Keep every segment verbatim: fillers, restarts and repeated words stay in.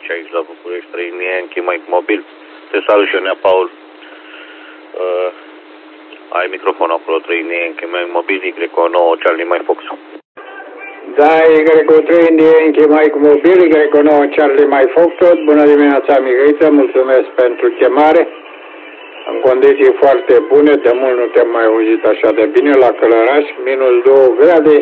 cinci aici la București, trei mii Enchi Mike Mobil. Te salut și eu, Nea Paul. Uh, ai microfonul acolo, trei mii Enchi Mike Mobil, Y nouă Charlie Mike Fox. Da, Y trei Enchi Mike Mobil, Y nouă Charlie Mike Fox. Bună dimineața, Mihăiță, mulțumesc pentru chemare. În condiții foarte bune, de mult nu te-am mai auzit așa de bine, la Călăraș, minus două grade.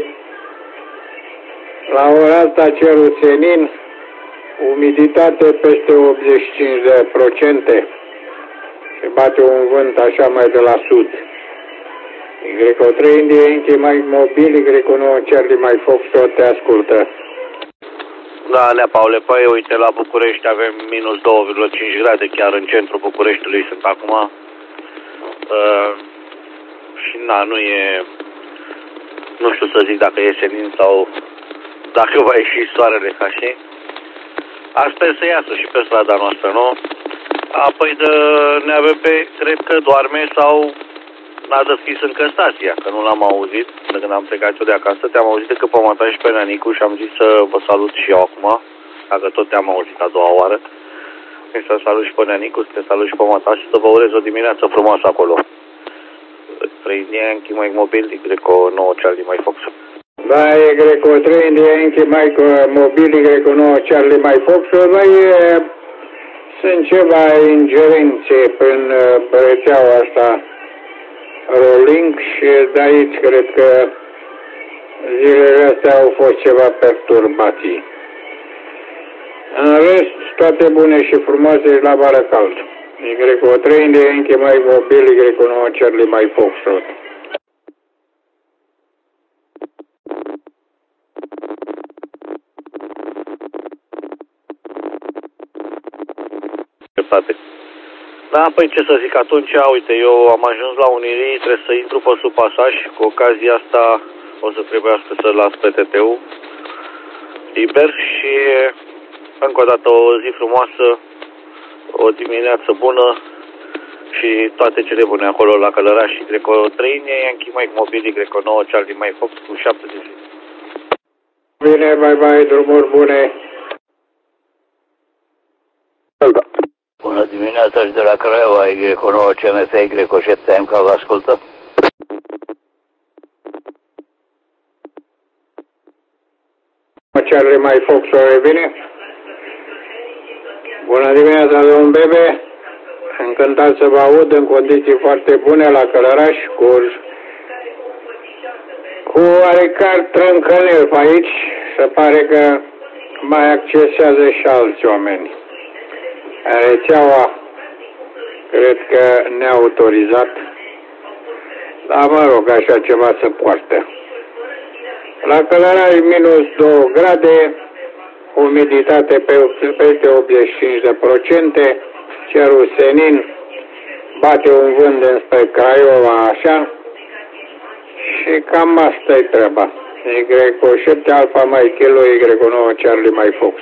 La ora asta cerul senin, umiditate peste optzeci și cinci de procente. Se bate un vânt așa mai de la sud. Y trei Enchi Mike Mobil, Y nouă Charlie Mike Fox, te ascultă. Da, Nea Paule, păi uite, la București avem minus doi virgulă cinci grade, chiar în centrul Bucureștiului sunt acum. Uh, și na, nu e, nu știu să zic dacă e senin sau dacă va ieși soarele ca și. Aș sper să iasă și pe strada noastră, nu? Apoi de, ne avem pe, cred că doarme sau n-a deschis încă stația, că nu l-am auzit de când am plecat eu de acasă. Te-am auzit decât pe Mata și pe Nănicu și am zis să vă salut și eu acum, dacă tot te-am auzit a doua oară. Și să salut și pe Nănicu, să te salut și pe Mata și să vă urez o dimineață frumoasă acolo. trei Enchi Mike Mobil, Y nouă Charlie Mike Fox. Da, Y trei Enchi Mike Mobil, Y nouă Charlie Mike Fox. Băi, sunt ceva ingerințe prin rețeaua asta Rolling și de aici cred că zilele astea au fost ceva perturbații. În rest, toate bune și frumoase la vară cald. Y trei Enchi Mike Mobil, Y nouă Charlie Mike Fox. Da, păi ce să zic, atunci, uite, eu am ajuns la Unirii, trebuie să intru pe sub pasaj, cu ocazia asta o să trebuiască să las P T T-ul liber și încă o dată o zi frumoasă, o dimineață bună și toate cele bune acolo la Călăraș și Y trei Enchi Mike Mobil, Y nouă Charlie Mike Fox cu șapte de zi. Bine, bye bye, drumuri bune. Da. Bună dimineața și de la Craiova, Y nouă C M F, Y șapte M, ca vă ascultă. Charlie Mike Fox, o revine. Bună dimineața, domnul Bebe. Încântat să vă aud în condiții foarte bune la Călăraș, cu, cu oarecare trâncănel pe aici. Se pare că mai accesează și alți oameni. Rețeaua cred că neautorizat, dar mă rog, așa ceva se poartă. La Călăraș minus două grade, umiditate pe peste optzeci și cinci de procente, cerul senin, bate un vânt înspre Craiova așa și cam asta-i treaba. Y șapte Alfa Mike Kilo, Y nouă Charlie Mike Fox.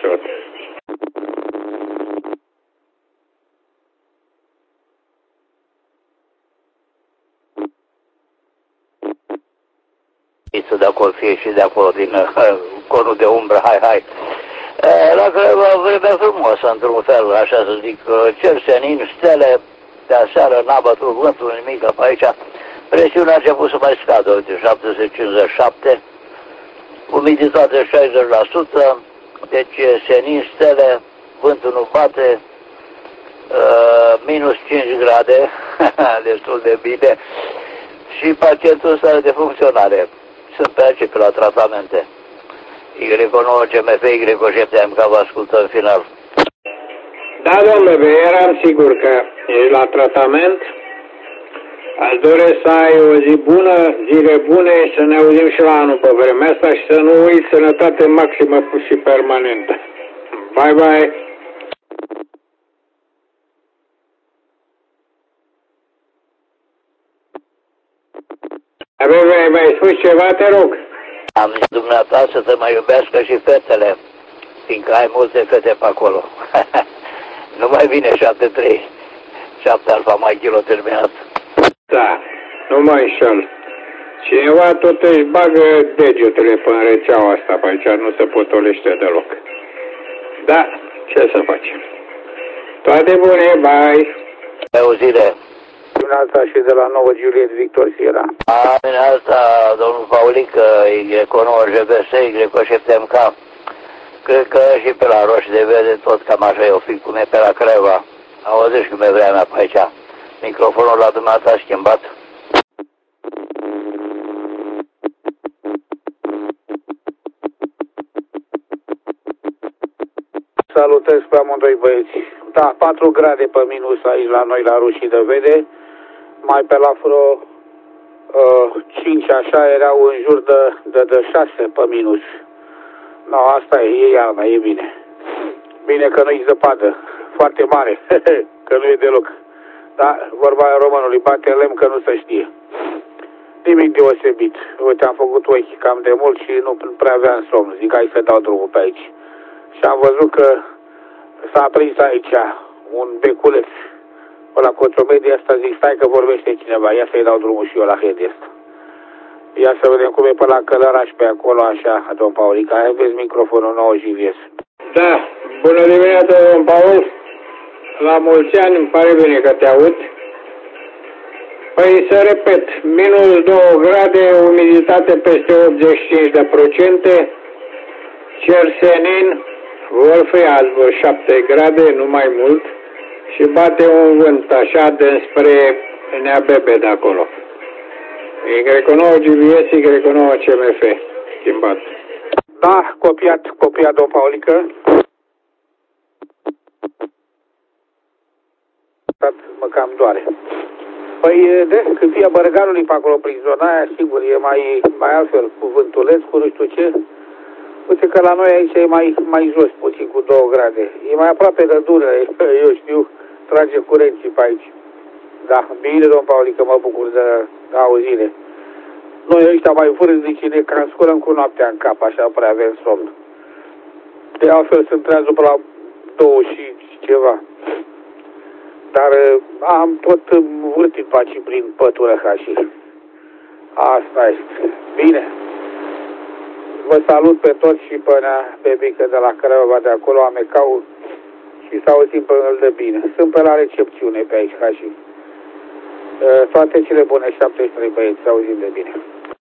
Să de acolo fie și de acolo din uh, conul de umbră, hai, hai. E, la Craiova vremea frumoasă, într-un fel, așa să zic, cer senin, stele, de aseară n-a bătut vântul, nimic pe aici. Presiunea a început să mai scadă, uite, șapte sute cincizeci și șapte, umiditate șaizeci la sută, deci senin, stele, vântul nu bate, uh, minus cinci grade, destul de bine, și pacientul ăsta de funcționare. Sunt pe aici, pe la tratamente. Y nouă C M F, Y șapte M, ca vă ascultă în final. Da, domnule, eram sigur că ești la tratament. Aș doresc să ai o zi bună, zile bune și să ne auzim și la anul pe vremea asta și să nu uiți sănătate maximă și permanentă. Bye, bye! Ai mai spus ceva, te rog? Am zis dumneata să te mai iubească și fetele, fiindcă ai multe fete pe acolo. Nu mai vine șapte trei, șapte Alfa Mike Kilo terminat. Da, nu mă înșel. Cineva tot își bagă degetele pe rețeaua asta, pe aici nu se potolește deloc. Da, Ce să facem? Toate bune, bye! Pe o zile. Dimineața și de la nouă Juliet Victor Sierra. Amin asta, domnul Paulică, Y nouă G B S, Y șapte M K. Cred că și pe la Roșii de Vede tot cam așa e o fi cum e pe la Craiova. Auziți cum e vremea pe aici. Microfonul la dumneata a schimbat. Salutări pe amândoi băieți. Da, patru grade pe minus aici la noi la Roșii de Vede. Mai pe la vreo uh, cinci așa erau în jur de, de, de șase pe minus. No, asta e, e iarna, e bine. Bine că nu-i zăpadă. Foarte mare, că nu e deloc. Da, vorba românului, bate lemn că nu se știe. Nimic deosebit. Uite, am făcut ochi cam de mult și nu prea aveam somn. Zic, hai să dau drumul pe aici. Și am văzut că s-a prins aici un beculeț. La Cotromedie asta, zic, stai că vorbește cineva. Ia să-i dau drumul și eu la head ăsta. Ia să vedem cum e pe la Călăraș pe acolo, așa, domn Paulica. Hai, vezi microfonul nou și vies. Da, bună dimineața, domn Paul. La mulți ani, îmi pare bine că te aud. Păi să repet, minus două grade, umiditate peste optzeci și cinci de procente, cer senin, vor fi azi vreo șapte grade, nu mai mult, și bate un vânt așa dinspre Neabebe de acolo. Y nouă G B S, Y nouă C M F, schimbat. Da, copiat, copiat, domn Paulică. Mă cam doare. Păi, de, când fie Bărăganului pe acolo, prin zona aia, sigur, e mai, mai altfel, cu vântuleț, cu nu știu ce. Uite că la noi aici e mai, mai jos, puțin, cu două grade. E mai aproape de Dunăre, eu știu, trage curenții pe aici. Da, bine, domn Paulică, mă bucur de, de auzire. Noi ăștia mai vârstnici ne cam sculăm cu noaptea în cap, așa prea avem somn. De altfel sunt trează pe la două și ceva. Dar am tot vârtit pe aici prin pătură ca și. Asta este. Bine. Vă salut pe toți și pe, pe Bică de la Craiova de acolo, Amecau, și să auzim pe el de bine. Sunt pe la recepțiune pe aici ca și. Toate cele bune, șaptezeci și trei băieți, să auzim de bine.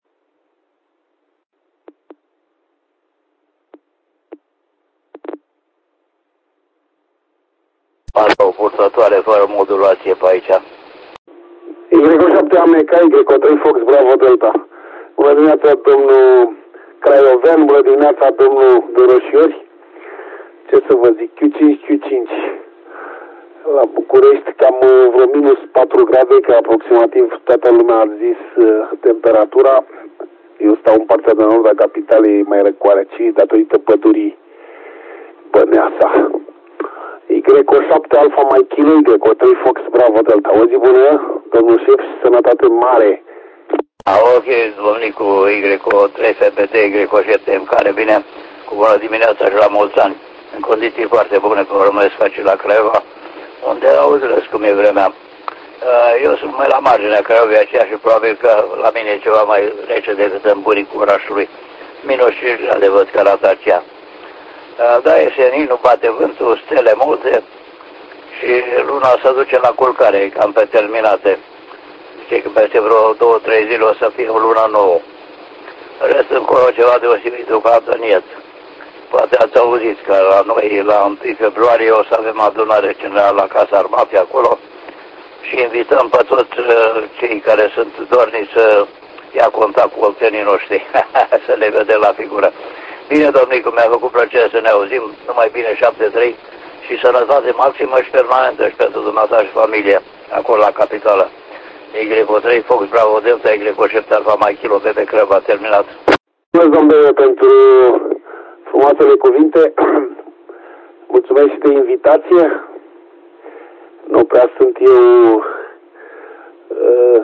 Asta o purtătoare fără modulație pe aici. Y șapte Ameca, Y trei Fox Bravo Delta. Bună dimineața, domnul Craiovean, bună dimineața, domnul Doroșiori. Ce să vă zic, Q cinci, Q cinci. La București cam vreo minus patru grade, că aproximativ toată lumea a zis uh, temperatura. Eu stau în partea de nord a capitalei mai răcoare, ci datorită pădurii Băneasa. Y șapte Alfa Mike Kilo, Y trei Fox Bravo Delta. O zi bună, domnul șef, și sănătate mare. A, ok, domnicu, Y trei F B T, Y șapte M, care vine cu bună dimineața și la mulți ani, în condiții foarte bune, că urmăresc face la Craiova, unde auzilesc cum e vremea. Eu sunt mai la marginea Craiovei aceea și probabil că la mine e ceva mai rece decât în bunicul orașului. Minus cinci grade văd că arată aceea. Da, e senin, nu bate vântul, stele multe și luna se duce la culcare, e cam pe terminate. Zice că peste vreo două, trei zile o să fie o lună nouă. Rest încolo ceva deosebit deocamdată niet. Poate ați auzit că la noi, la întâi februarie, o să avem adunare generală la Casa Armatei acolo și invităm pe toți cei care sunt dorniți să ia contact cu oltenii noștri, să le vedem la figură. Bine, domnicu, mi-a făcut plăcere să ne auzim, numai bine, șapte trei și sănătate maximă și permanentă și pentru dumneata și familie, acolo la capitală. Y trei Fox Bravo Delta, Y șapte Alfa Mike Kilo, P P Craiova, terminat. Mulțumesc, domnule, pentru frumoasele cuvinte. Mulțumesc și de invitație. Nu prea sunt eu uh,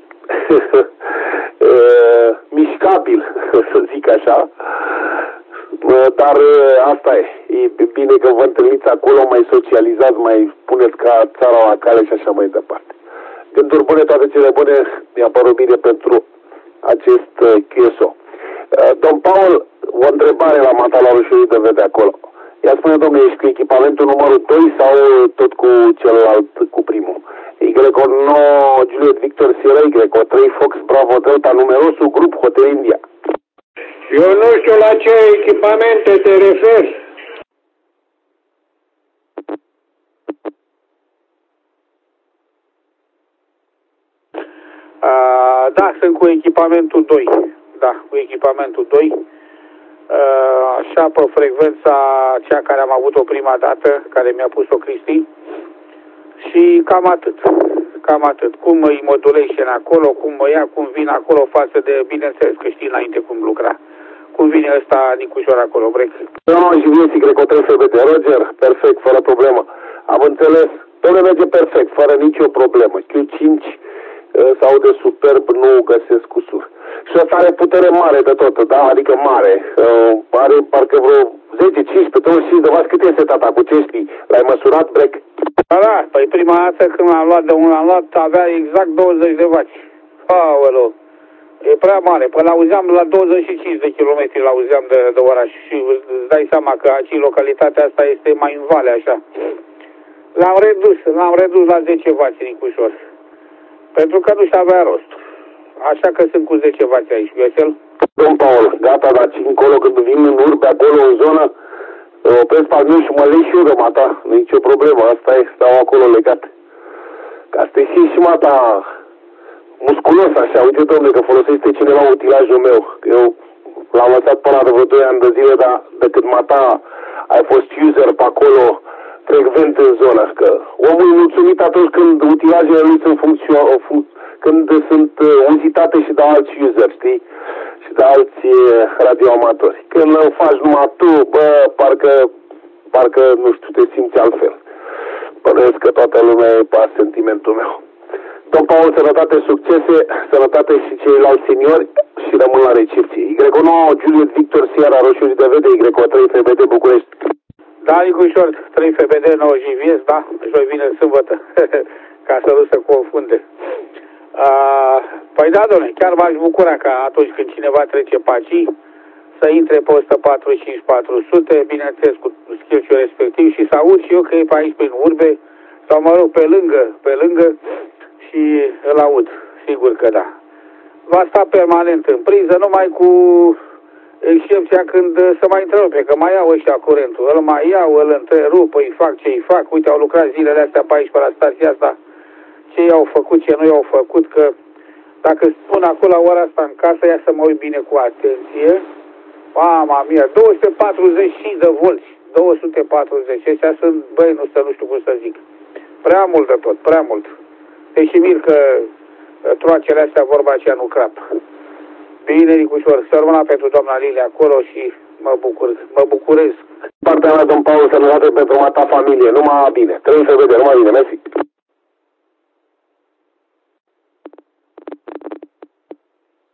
uh, mișcabil, să zic așa. Uh, dar uh, asta e. E bine că vă întâlniți acolo, mai socializați, mai puneți ca țara la cale și așa mai departe. Gânduri bune, toate cele bune, mi-a părut bine pentru acest uh, Q S O. Uh, domn Paul, o întrebare la Matalarușului de vede acolo. Ia spune, domnule, ești cu echipamentul numărul doi sau tot cu celălalt, cu primul? Y nouă Juliet Victor Sierra Y trei Fox Bravo Delta, numerosul grup Hotel India. Eu nu știu la ce echipamente te referi. Uh, da, sunt cu echipamentul doi. Da, cu echipamentul doi. Uh, așa pe frecvența cea care am avut-o prima dată, care mi-a pus-o Cristi. Și cam atât. Cam atât. Cum îi modulation acolo, cum mă ia, cum vin acolo față de, bineînțeles că știi înainte cum lucra. Cum vine ăsta Nicușor acolo, break? Nu, și vine Greco trei F B D. Roger, perfect, fără problemă. Am înțeles. Domnule, merge perfect, fără nicio problemă. Q cinci se aude superb, nu găsesc cusur. Și ăsta are putere mare de tot, da? Adică mare. Uh, are parcă vreo zece, cincisprezece, douăzeci și cinci de vați. Cât este tata? Cu ce știi? L-ai măsurat, break? Da, da. Păi prima dată când l-am luat de un am luat, avea exact douăzeci de vați. Aoleu. E prea mare. Păi l-auzeam la douăzeci și cinci de kilometri, l-auzeam de, de oraș. Și îți dai seama că aici localitatea asta este mai în vale, așa. L-am redus, l-am redus la zece vați, Nicușor. Pentru că nu-și avea rost. Așa că sunt cu zece vați aici, Vesel. Domn Paul, gata, dar ci încolo când vin în urbe, acolo, în zonă, opresc pe și mă lei și eu de mata. Nu e nicio problemă, asta e, stau acolo legat. Ca să te simți și mata musculos așa. Uite, domnule, că folosește cineva utilajul meu. Eu l-am lăsat până la vreo doi ani de zile, dar de când mata ai fost user pe acolo, frecvent în zonă, că omul e mulțumit atunci când utilajele lui sunt funcționale, func când sunt uh, uzitate și de alți user, știi? Și de alți uh, radioamatori. Când îl faci numai tu, bă, parcă, parcă, nu știu, te simți altfel. Părăsc că toată lumea e pe sentimentul meu. Domn Paul, sănătate, succese, sănătate și ceilalți seniori și rămân la recepție. Y nouă Juliet Victor Sierra Roșu de vede, Y trei F B D București. Da, Nicușor, trei F B D, nouă J V S, da, joi vine sâmbătă, ca să nu se confunde. Uh, păi da, domnule, chiar m-aș bucura ca atunci când cineva trece pe aici, să intre pe o sută patruzeci și cinci patru sute, bineînțeles cu skill-ul respectiv și să aud și eu că e pe aici prin urbe, sau mă rog, pe lângă, pe lângă și îl aud, sigur că da. Va sta permanent în priză, numai cu excepția când se mai întrerupe, că mai iau ăștia curentul, îl mai iau, îl întrerup, îi fac ce îi fac, uite, au lucrat zilele astea pe aici, pe la stația asta, ce i-au făcut, ce nu i-au făcut, că dacă spun acolo la ora asta în casă, ia să mă uit bine cu atenție, mama mia, două sute patruzeci și cinci de volți, două sute patruzeci, ăștia sunt, băi, nu, să, nu știu cum să zic, prea mult de tot, prea mult. Deși mir că troacele astea, vorba aceea, nu crap. Bine, Nicușor, să rămână pentru doamna Lilia acolo și mă bucur, mă bucurez. Partea mea, domn Paul, sănătate pentru ta familie, numai bine. Trei să vedem, numai bine, mersi.